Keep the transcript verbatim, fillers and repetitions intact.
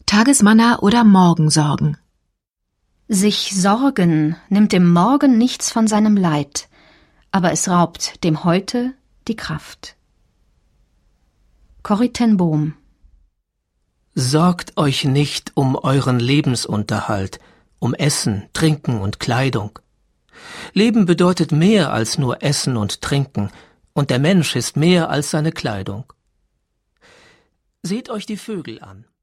Tagesmanna oder Morgensorgen. Sich sorgen nimmt dem Morgen nichts von seinem Leid, aber es raubt dem Heute die Kraft. Corrie ten Boom. Sorgt euch nicht um euren Lebensunterhalt, um Essen, Trinken und Kleidung. Leben bedeutet mehr als nur Essen und Trinken, und der Mensch ist mehr als seine Kleidung. Seht euch die Vögel an.